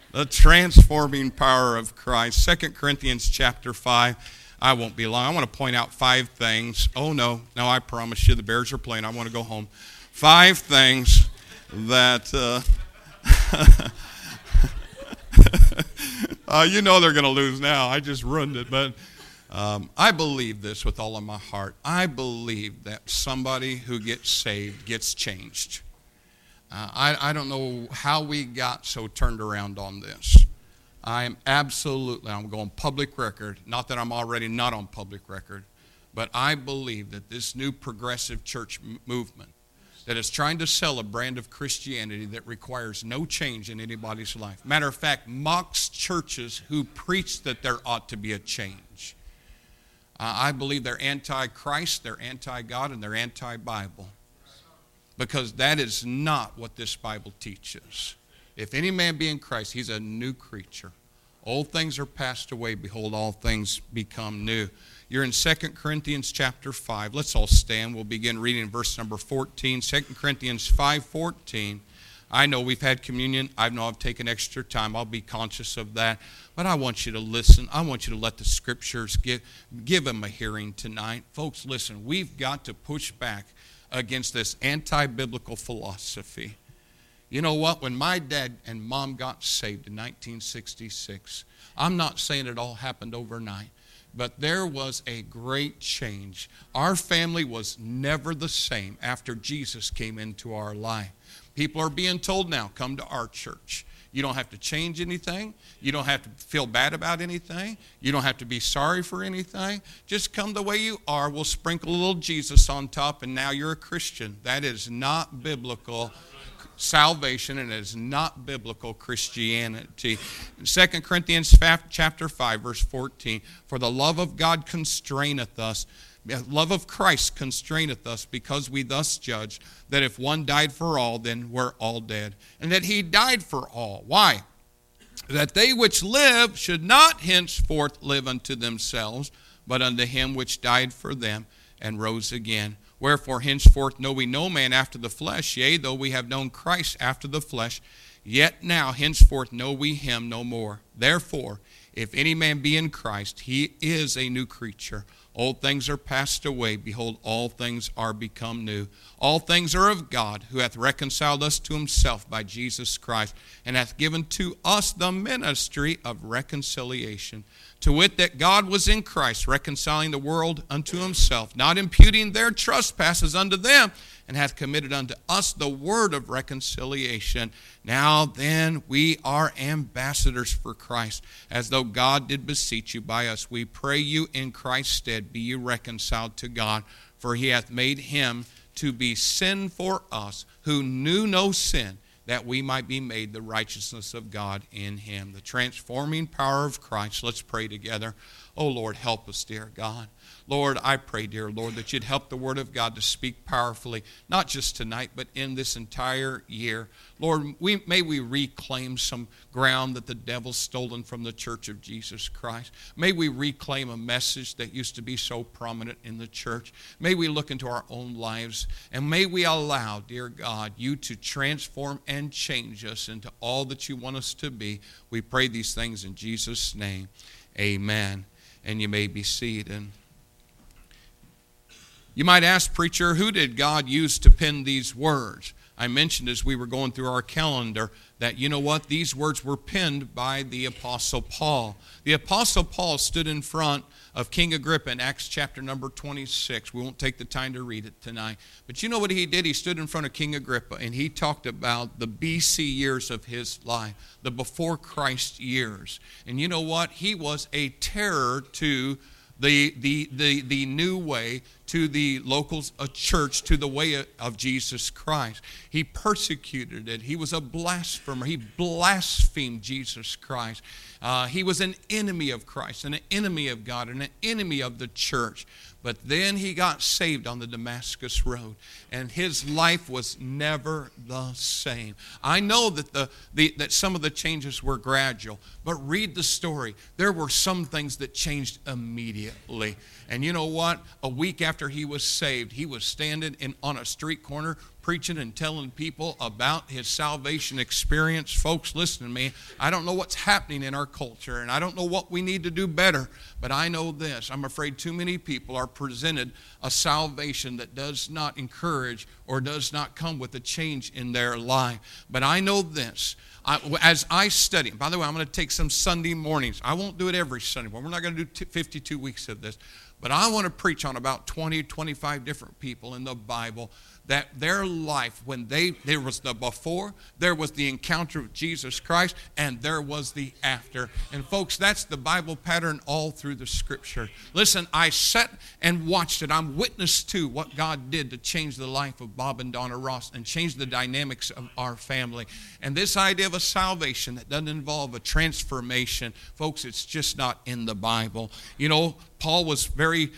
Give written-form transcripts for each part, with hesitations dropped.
The transforming power of Christ. 2 Corinthians chapter 5. I won't be long. I want to point out 5 things. Oh, no, I promise you the Bears are playing. I want to go home. 5 things that, you know they're going to lose now. I just ruined it. But I believe this with all of my heart. I believe that somebody who gets saved gets changed. I don't know how we got so turned around on this. I'm going public record, not that I'm already not on public record, but I believe that this new progressive church movement that is trying to sell a brand of Christianity that requires no change in anybody's life. Matter of fact, mocks churches who preach that there ought to be a change. I believe they're anti-Christ, they're anti-God, and they're anti-Bible. Because that is not what this Bible teaches. If any man be in Christ, he's a new creature. Old things are passed away. Behold, all things become new. You're in 2 Corinthians chapter 5. Let's all stand. We'll begin reading verse number 14. 2 Corinthians 5:14. I know we've had communion. I know I've taken extra time. I'll be conscious of that. But I want you to listen. I want you to let the Scriptures give them a hearing tonight. Folks, listen. We've got to push back against this anti-biblical philosophy. You know what? When my dad and mom got saved in 1966, I'm not saying it all happened overnight, but there was a great change. Our family was never the same after Jesus came into our life. People are being told now, come to our church. You don't have to change anything. You don't have to feel bad about anything. You don't have to be sorry for anything. Just come the way you are. We'll sprinkle a little Jesus on top, and now you're a Christian. That is not biblical salvation, and it is not biblical Christianity. In 2 Corinthians chapter 5, verse 14, for the love of God constraineth us, love of Christ constraineth us, because we thus judge that if one died for all, then we're all dead. And that he died for all. Why? That they which live should not henceforth live unto themselves, but unto him which died for them and rose again. Wherefore henceforth know we no man after the flesh, yea, though we have known Christ after the flesh, yet now henceforth know we him no more. Therefore, if any man be in Christ, he is a new creature. Old things are passed away. Behold, all things are become new. All things are of God, who hath reconciled us to himself by Jesus Christ, and hath given to us the ministry of reconciliation. To wit, that God was in Christ, reconciling the world unto himself, not imputing their trespasses unto them, and hath committed unto us the word of reconciliation. Now then, we are ambassadors for Christ, as though God did beseech you by us. We pray you in Christ's stead, be you reconciled to God, for he hath made him to be sin for us, who knew no sin, that we might be made the righteousness of God in him. The transforming power of Christ. Let's pray together. Oh, Lord, help us, dear God. Lord, I pray, dear Lord, that you'd help the Word of God to speak powerfully, not just tonight, but in this entire year. Lord, may we reclaim some ground that the devil's stolen from the church of Jesus Christ. May we reclaim a message that used to be so prominent in the church. May we look into our own lives, and may we allow, dear God, you to transform and change us into all that you want us to be. We pray these things in Jesus' name. Amen. And you may be seated. You might ask, preacher, who did God use to pen these words? I mentioned as we were going through our calendar that, you know what, these words were penned by the Apostle Paul. The Apostle Paul stood in front of King Agrippa in Acts chapter number 26. We won't take the time to read it tonight. But you know what he did? He stood in front of King Agrippa, and he talked about the BC years of his life, the before Christ years. And you know what? He was a terror to the new way, to the local church, to the way of Jesus Christ. He persecuted it. He was a blasphemer. He blasphemed Jesus Christ. He was an enemy of Christ, and an enemy of God, and an enemy of the church. But then he got saved on the Damascus Road, and his life was never the same. I know that that some of the changes were gradual, but read the story. There were some things that changed immediately. And you know what? A week after he was saved, he was standing on a street corner preaching and telling people about his salvation experience. Folks, listen to me. I don't know what's happening in our culture, and I don't know what we need to do better, but I know this. I'm afraid too many people are presented a salvation that does not encourage or does not come with a change in their life. But I know this. As I study, by the way, I'm going to take some Sunday mornings. I won't do it every Sunday, but we're not going to do 52 weeks of this. But I want to preach on about 20, 25 different people in the Bible that their life, when there was the before, there was the encounter with Jesus Christ, and there was the after. And folks, that's the Bible pattern all through the Scripture. Listen, I sat and watched it. I'm witness to what God did to change the life of Bob and Donna Ross and change the dynamics of our family. And this idea of a salvation that doesn't involve a transformation, folks, it's just not in the Bible. You know, Paul was very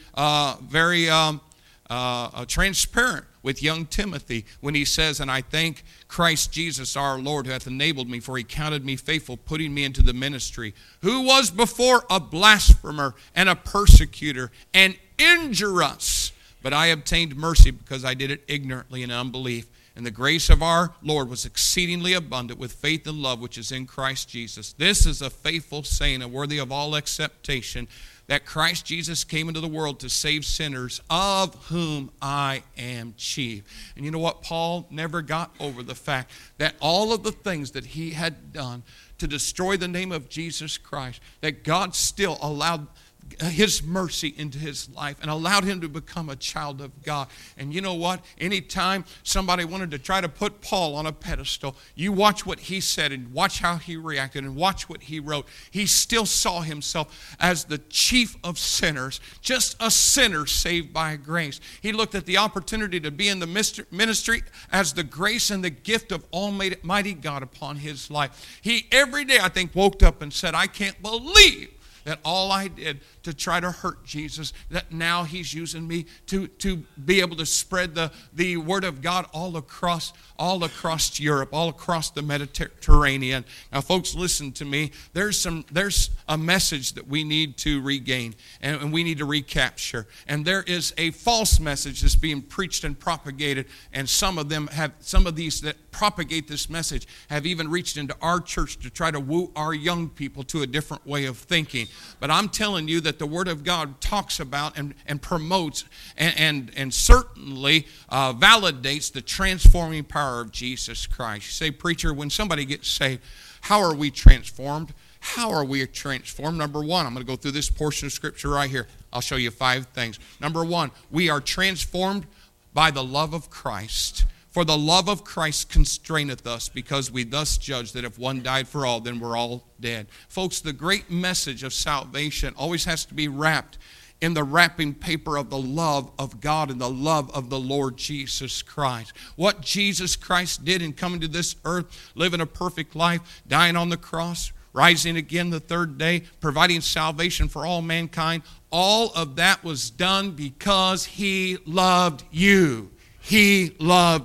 transparent with young Timothy when he says, "And I thank Christ Jesus our Lord, who hath enabled me, for he counted me faithful, putting me into the ministry, who was before a blasphemer and a persecutor and injurious. But I obtained mercy because I did it ignorantly in unbelief. And the grace of our Lord was exceedingly abundant with faith and love which is in Christ Jesus." This is a faithful saying and worthy of all acceptation, that Christ Jesus came into the world to save sinners, of whom I am chief. And you know what? Paul never got over the fact that all of the things that he had done to destroy the name of Jesus Christ, that God still allowed his mercy into his life and allowed him to become a child of God. And you know what? Anytime somebody wanted to try to put Paul on a pedestal, you watch what he said and watch how he reacted and watch what he wrote. He still saw himself as the chief of sinners, just a sinner saved by grace. He looked at the opportunity to be in the ministry as the grace and the gift of Almighty God upon his life. He every day, I think, woke up and said, "I can't believe that all I did to try to hurt Jesus, that now he's using me to be able to spread the word of God all across Europe, all across the Mediterranean." Now, folks, listen to me. There's a message that we need to regain and we need to recapture. And there is a false message that's being preached and propagated, and some of these that propagate this message have even reached into our church to try to woo our young people to a different way of thinking. But I'm telling you that the Word of God talks about and promotes and certainly validates the transforming power of Jesus Christ. You say, "Preacher, when somebody gets saved, how are we transformed?" How are we transformed? Number one, I'm going to go through this portion of Scripture right here. I'll show you 5 things. Number one, we are transformed by the love of Christ. "For the love of Christ constraineth us, because we thus judge that if one died for all, then we're all dead." Folks, the great message of salvation always has to be wrapped in the wrapping paper of the love of God and the love of the Lord Jesus Christ. What Jesus Christ did in coming to this earth, living a perfect life, dying on the cross, rising again the third day, providing salvation for all mankind, all of that was done because he loved you. He loved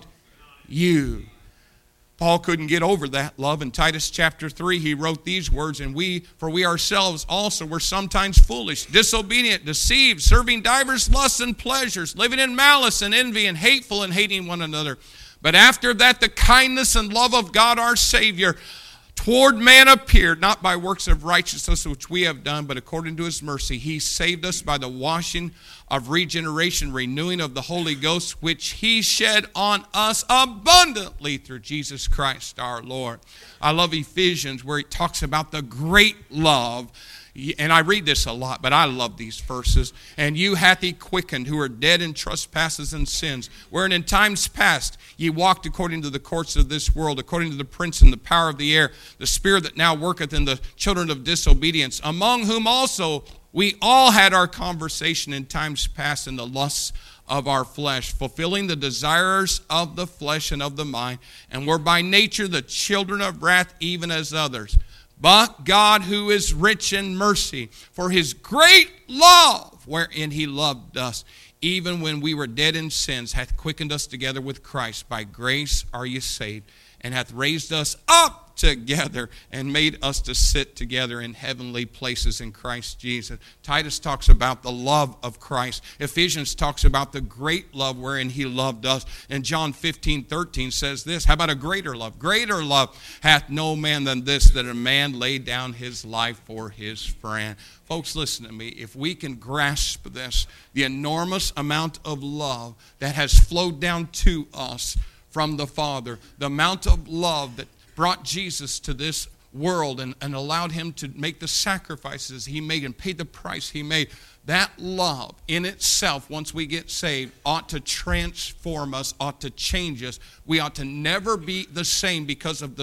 you. Paul couldn't get over that love. In Titus chapter 3, he wrote these words, "And we ourselves also were sometimes foolish, disobedient, deceived, serving divers lusts and pleasures, living in malice and envy and hateful and hating one another. But after that the kindness and love of God our Savior toward man appeared, not by works of righteousness which we have done, but according to his mercy. He saved us by the washing of regeneration, renewing of the Holy Ghost, which he shed on us abundantly through Jesus Christ our Lord." I love Ephesians, where he talks about the great love. And I read this a lot, but I love these verses. "And you hath he quickened, who are dead in trespasses and sins, wherein in times past ye walked according to the course of this world, according to the prince and the power of the air, the spirit that now worketh in the children of disobedience, among whom also we all had our conversation in times past in the lusts of our flesh, fulfilling the desires of the flesh and of the mind, and were by nature the children of wrath, even as others. But God, who is rich in mercy, for his great love, wherein he loved us, even when we were dead in sins, hath quickened us together with Christ. By grace are ye saved, and hath raised us up together and made us to sit together in heavenly places in Christ Jesus. Titus talks about the love of Christ. Ephesians talks about the great love wherein he loved us. And John 15:13 says this, how about a greater love? Greater love hath no man than this, that a man lay down his life for his friend. Folks, listen to me. If we can grasp this, the enormous amount of love that has flowed down to us from the Father, the amount of love that brought Jesus to this world and allowed him to make the sacrifices he made and pay the price he made, that love in itself, once we get saved, ought to transform us, ought to change us. We ought to never be the same because of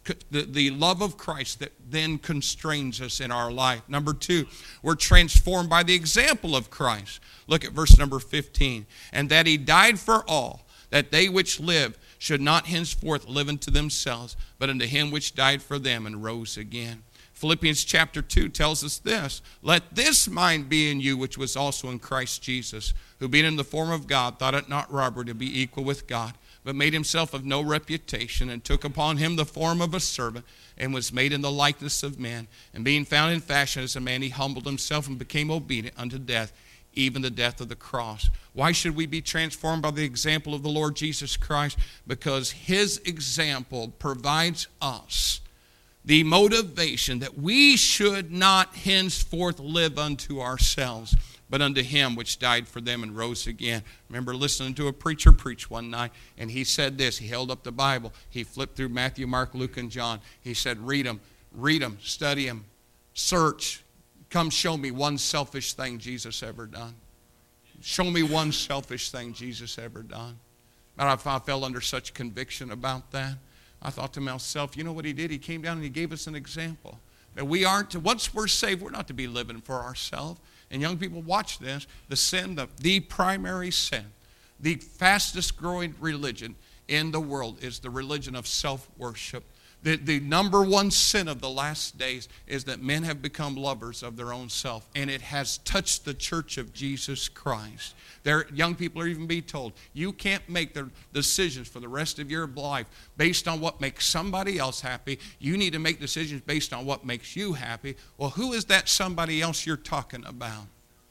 the love of Christ that then constrains us in our life. Number 2, we're transformed by the example of Christ. Look at verse number 15. And that he died for all, that they which live should not henceforth live unto themselves, but unto him which died for them and rose again. Philippians chapter 2 tells us this, let this mind be in you, which was also in Christ Jesus, who being in the form of God, thought it not robbery to be equal with God, but made himself of no reputation, and took upon him the form of a servant, and was made in the likeness of men. And being found in fashion as a man, he humbled himself and became obedient unto death, even the death of the cross. Why should we be transformed by the example of the Lord Jesus Christ? Because his example provides us the motivation that we should not henceforth live unto ourselves, but unto him which died for them and rose again. Remember listening to a preacher preach one night, and he said this. He held up the Bible. He flipped through Matthew, Mark, Luke, and John. He said, read them, study them, search. Come show me one selfish thing Jesus ever done. Show me one selfish thing Jesus ever done. And I fell under such conviction about that. I thought to myself, you know what he did? He came down and he gave us an example. That we aren't to, once we're saved, we're not to be living for ourselves. And young people, watch this. The sin, the primary sin, the fastest growing religion in the world is the religion of self-worship. The number one sin of the last days is that men have become lovers of their own self, and it has touched the church of Jesus Christ. Young people are even being told, you can't make the decisions for the rest of your life based on what makes somebody else happy. You need to make decisions based on what makes you happy. Well, who is that somebody else you're talking about?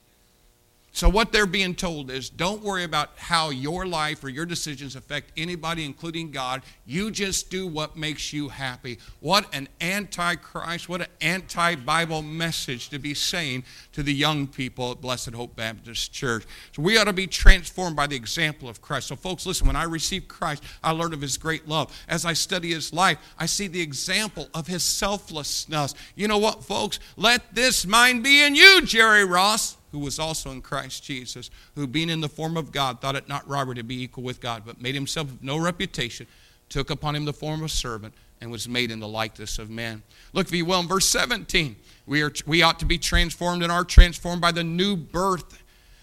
So what they're being told is, don't worry about how your life or your decisions affect anybody, including God. You just do what makes you happy. What an anti-Christ, what an anti-Bible message to be saying to the young people at Blessed Hope Baptist Church. So we ought to be transformed by the example of Christ. So folks, listen, when I received Christ, I learned of his great love. As I study his life, I see the example of his selflessness. You know what, folks? Let this mind be in you, Jerry Ross, who was also in Christ Jesus, who being in the form of God, thought it not robbery to be equal with God, but made himself of no reputation, took upon him the form of a servant, and was made in the likeness of men. Look, if you will, in verse 17, we ought to be transformed and are transformed by the new birth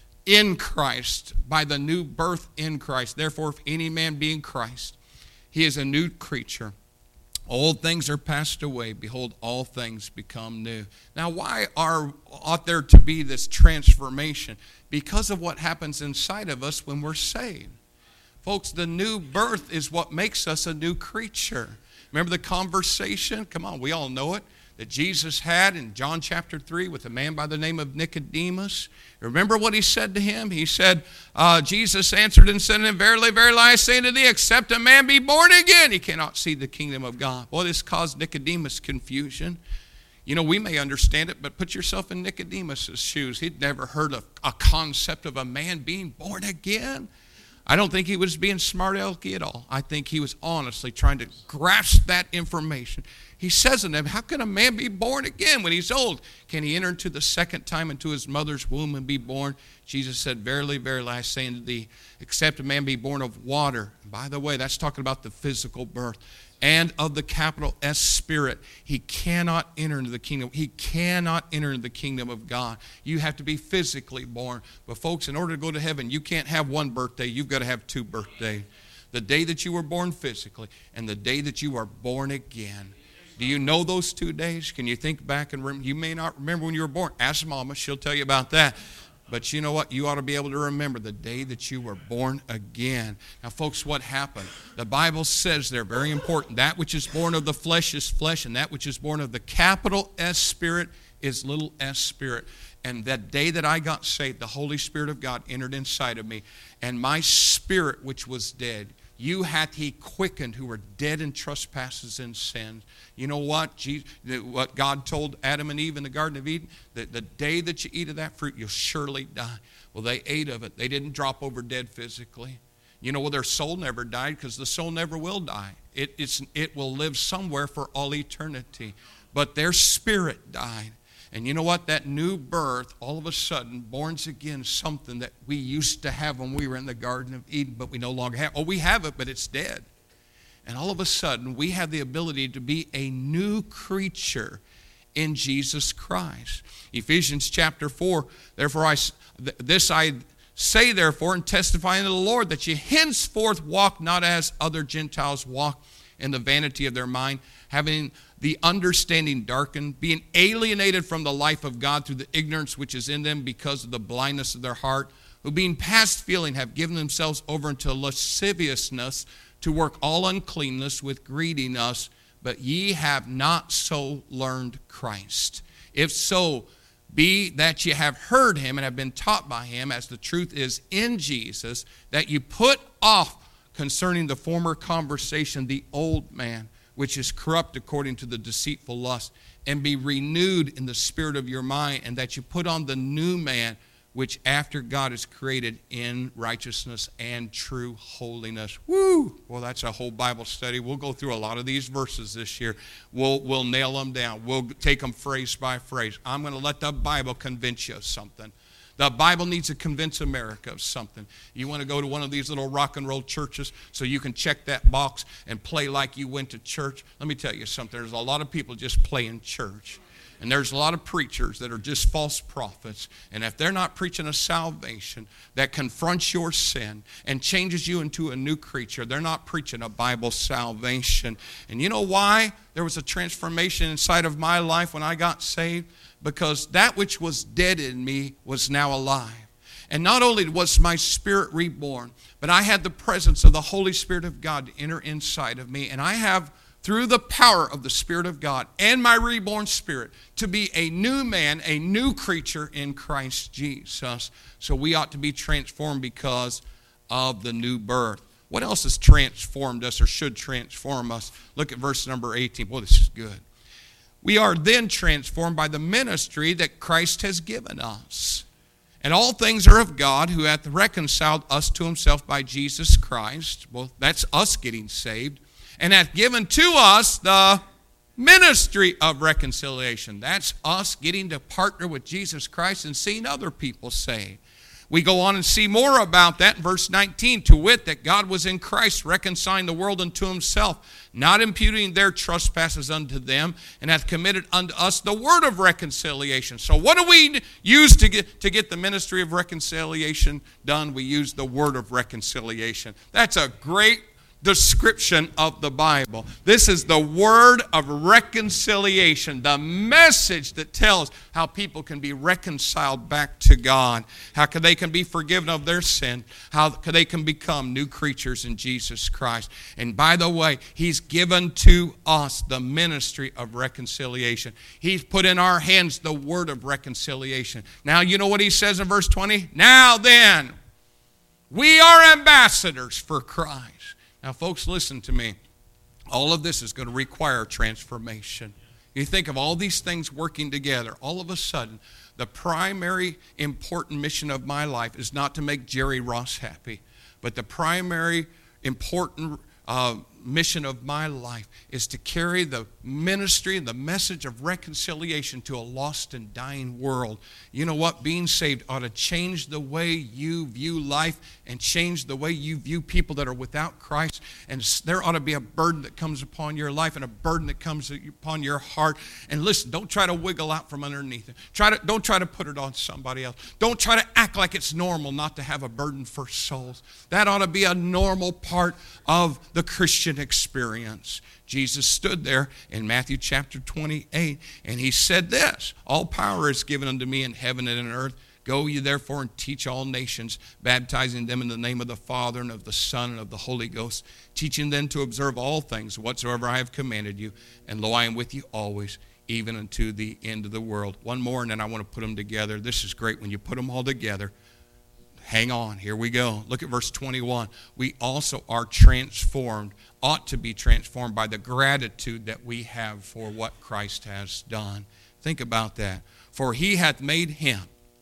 in Christ, by the new birth in Christ. Therefore, if any man be in Christ, he is a new creature. Old things are passed away. Behold, all things become new. Now, why ought there to be this transformation? Because of what happens inside of us when we're saved. Folks, the new birth is what makes us a new creature. Remember the conversation? Come on, we all know it. That Jesus had in John chapter 3 with a man by the name of Nicodemus. Remember what he said to him? He said, Jesus answered and said to him, verily, verily, I say unto thee, except a man be born again, he cannot see the kingdom of God. Well, this caused Nicodemus confusion. You know, we may understand it, but put yourself in Nicodemus' shoes. He'd never heard of a concept of a man being born again. I don't think he was being smart-alecky at all. I think he was honestly trying to grasp that information. He says to them, how can a man be born again when he's old? Can he enter into the second time into his mother's womb and be born? Jesus said, verily, verily, I say unto thee, except a man be born of water. And by the way, that's talking about the physical birth. And of the capital S Spirit, he cannot enter into the kingdom. He cannot enter into the kingdom of God. You have to be physically born. But folks, in order to go to heaven, you can't have one birthday. You've got to have two birthdays. The day that you were born physically and the day that you are born again. Do you know those 2 days? Can you think back and remember? You may not remember when you were born. Ask Mama. She'll tell you about that. But you know what? You ought to be able to remember the day that you were born again. Now, folks, what happened? The Bible says there, very important, that which is born of the flesh is flesh, and that which is born of the capital S Spirit is little s spirit. And that day that I got saved, the Holy Spirit of God entered inside of me, and my spirit, which was dead, you hath he quickened who were dead in trespasses and sins. You know what? What God told Adam and Eve in the Garden of Eden? That the day that you eat of that fruit, you'll surely die. Well, they ate of it. They didn't drop over dead physically. You know, well, their soul never died because the soul never will die. It will live somewhere for all eternity. But their spirit died. And you know what? That new birth, all of a sudden, born again, something that we used to have when we were in the Garden of Eden, but we no longer have. Oh, we have it, but it's dead. And all of a sudden, we have the ability to be a new creature in Jesus Christ. Ephesians chapter 4, therefore I say therefore and testify unto the Lord that ye henceforth walk not as other Gentiles walk in the vanity of their mind, having the understanding darkened, being alienated from the life of God through the ignorance which is in them because of the blindness of their heart, who being past feeling have given themselves over unto lasciviousness to work all uncleanness with greediness, but ye have not so learned Christ. If so, be that ye have heard him and have been taught by him, as the truth is in Jesus, that you put off concerning the former conversation the old man, which is corrupt according to the deceitful lust, and be renewed in the spirit of your mind, and that you put on the new man, which after God is created in righteousness and true holiness. Woo! Well, that's a whole Bible study. We'll go through a lot of these verses this year. We'll nail them down. We'll take them phrase by phrase. I'm going to let the Bible convince you of something. The Bible needs to convince America of something. You want to go to one of these little rock and roll churches so you can check that box and play like you went to church? Let me tell you something. There's a lot of people just playing church. And there's a lot of preachers that are just false prophets. And if they're not preaching a salvation that confronts your sin and changes you into a new creature, they're not preaching a Bible salvation. And you know why there was a transformation inside of my life when I got saved? Because that which was dead in me was now alive. And not only was my spirit reborn, but I had the presence of the Holy Spirit of God to enter inside of me. And I have, through the power of the Spirit of God and my reborn spirit, to be a new man, a new creature in Christ Jesus. So we ought to be transformed because of the new birth. What else has transformed us or should transform us? Look at verse number 18. Boy, this is good. We are then transformed by the ministry that Christ has given us. And all things are of God, who hath reconciled us to himself by Jesus Christ. Well, that's us getting saved. And hath given to us the ministry of reconciliation. That's us getting to partner with Jesus Christ and seeing other people saved. We go on and see more about that in verse 19, to wit, that God was in Christ reconciling the world unto himself, not imputing their trespasses unto them, and hath committed unto us the word of reconciliation. So what do we use to get the ministry of reconciliation done? We use the word of reconciliation. That's a great description of the Bible. This is the word of reconciliation, the message that tells how people can be reconciled back to God, how they can be forgiven of their sin, how they can become new creatures in Jesus Christ. And by the way, he's given to us the ministry of reconciliation. He's put in our hands the word of reconciliation. Now, you know what he says in verse 20? Now then, we are ambassadors for Christ. Now, folks, listen to me. All of this is going to require transformation. You think of all these things working together. All of a sudden, the primary important mission of my life is not to make Jerry Ross happy, but the primary important mission of my life is to carry the ministry and the message of reconciliation to a lost and dying world. You know what? Being saved ought to change the way you view life and change the way you view people that are without Christ. And there ought to be a burden that comes upon your life and a burden that comes upon your heart. And listen, don't try to wiggle out from underneath it. Don't try to put it on somebody else. Don't try to act like it's normal not to have a burden for souls. That ought to be a normal part of the Christian experience. Jesus stood there in Matthew chapter 28, and he said this: all power is given unto me in heaven and in earth. Go ye therefore and teach all nations, baptizing them in the name of the Father and of the Son and of the Holy Ghost, teaching them to observe all things whatsoever I have commanded you. And lo, I am with you always, even unto the end of the world. One more, and then I want to put them together. This is great when you put them all together. Hang on, here we go. Look at verse 21. We also are transformed, ought to be transformed by the gratitude that we have for what Christ has done. Think about that. For he hath made him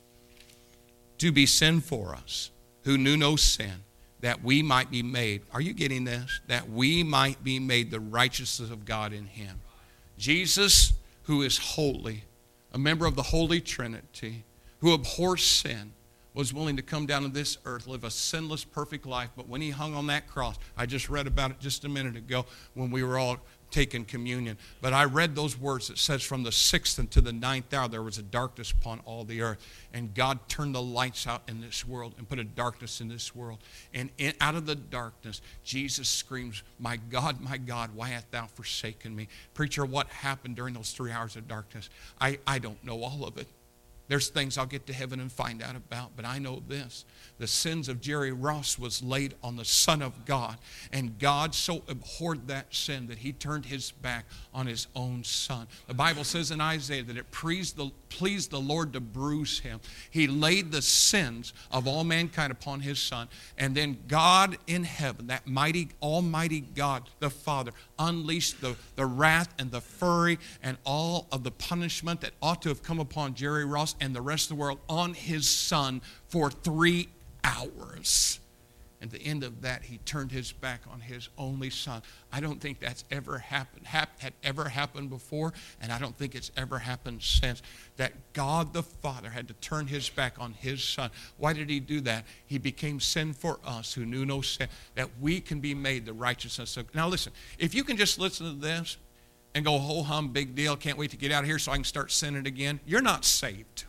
to be sin for us, who knew no sin, that we might be made. Are you getting this? That we might be made the righteousness of God in him. Jesus, who is holy, a member of the Holy Trinity, who abhors sin, was willing to come down to this earth, live a sinless, perfect life. But when he hung on that cross, I just read about it just a minute ago when we were all taking communion. But I read those words. It says, from the 6th unto the 9th hour, there was a darkness upon all the earth. And God turned the lights out in this world and put a darkness in this world. And out of the darkness, Jesus screams, my God, why hast thou forsaken me? Preacher, what happened during those 3 hours of darkness? I don't know all of it. There's things I'll get to heaven and find out about, but I know this. The sins of Jerry Ross was laid on the Son of God, and God so abhorred that sin that he turned his back on his own Son. The Bible says in Isaiah that it pleased the Lord to bruise him. He laid the sins of all mankind upon his Son, and then God in heaven, that mighty, almighty God, the Father, unleashed the wrath and the fury and all of the punishment that ought to have come upon Jerry Ross and the rest of the world on his Son for 3 hours. At the end of that, he turned his back on his only Son. I don't think that's ever happened, had ever happened before, and I don't think it's ever happened since, that God the Father had to turn his back on his Son. Why did he do that? He became sin for us who knew no sin, that we can be made the righteousness of. Now listen, if you can just listen to this and go, ho-hum, big deal, can't wait to get out of here so I can start sinning again, you're not saved.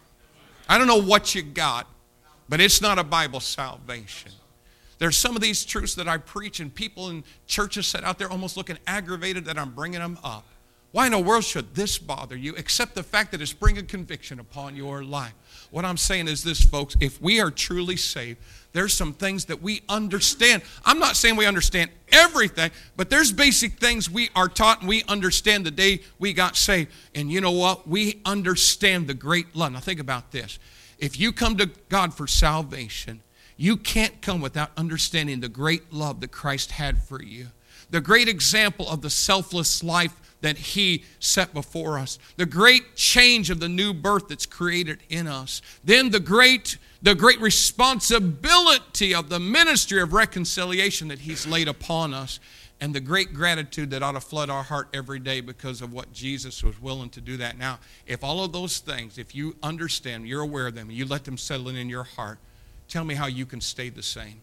I don't know what you got, but it's not a Bible salvation. There's some of these truths that I preach, and people in churches sit out there almost looking aggravated that I'm bringing them up. Why in the world should this bother you, except the fact that it's bringing conviction upon your life? What I'm saying is this, folks. If we are truly saved, there's some things that we understand. I'm not saying we understand everything, but there's basic things we are taught and we understand the day we got saved. And you know what? We understand the great love. Now think about this. If you come to God for salvation, you can't come without understanding the great love that Christ had for you. The great example of the selfless life that he set before us. The great change of the new birth that's created in us. Then the great responsibility of the ministry of reconciliation that he's laid upon us. And the great gratitude that ought to flood our heart every day because of what Jesus was willing to do that. Now, if all of those things, if you understand, you're aware of them, and you let them settle in your heart, tell me how you can stay the same.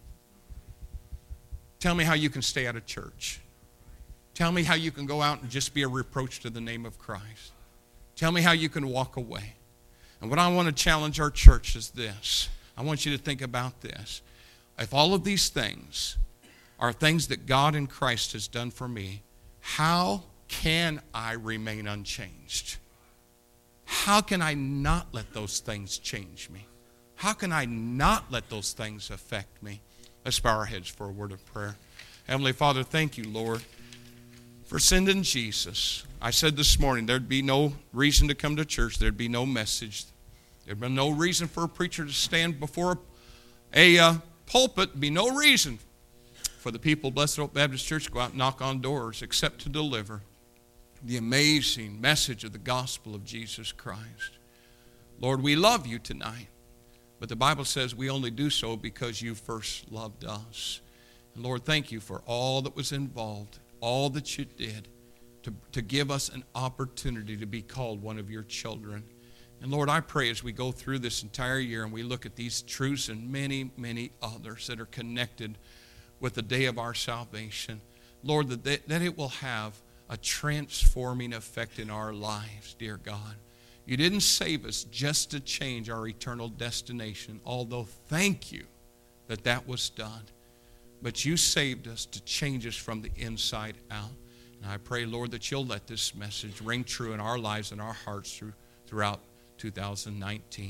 Tell me how you can stay out of church. Tell me how you can go out and just be a reproach to the name of Christ. Tell me how you can walk away. And what I want to challenge our church is this. I want you to think about this. If all of these things are things that God in Christ has done for me, how can I remain unchanged? How can I not let those things change me? How can I not let those things affect me? Let's bow our heads for a word of prayer. Heavenly Father, thank you, Lord, for sending Jesus. I said this morning there'd be no reason to come to church. There'd be no message. There'd be no reason for a preacher to stand before a pulpit. There'd be no reason for the people of Blessed Hope Baptist Church to go out and knock on doors except to deliver the amazing message of the gospel of Jesus Christ. Lord, we love you tonight. But the Bible says we only do so because you first loved us. And Lord, thank you for all that was involved, all that you did to give us an opportunity to be called one of your children. And Lord, I pray as we go through this entire year and we look at these truths and many, many others that are connected with the day of our salvation, Lord, that it will have a transforming effect in our lives, dear God. You didn't save us just to change our eternal destination, although thank you that that was done. But you saved us to change us from the inside out. And I pray, Lord, that you'll let this message ring true in our lives and our hearts throughout 2019.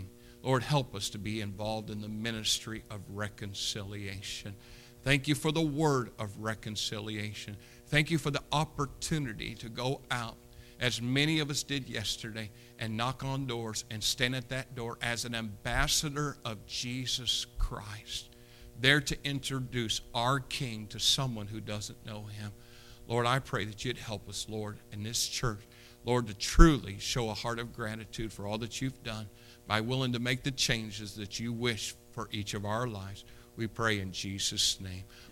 Lord, help us to be involved in the ministry of reconciliation. Thank you for the word of reconciliation. Thank you for the opportunity to go out, as many of us did yesterday, and knock on doors and stand at that door as an ambassador of Jesus Christ, there to introduce our King to someone who doesn't know him. Lord, I pray that you'd help us, Lord, in this church, Lord, to truly show a heart of gratitude for all that you've done by willing to make the changes that you wish for each of our lives. We pray in Jesus' name.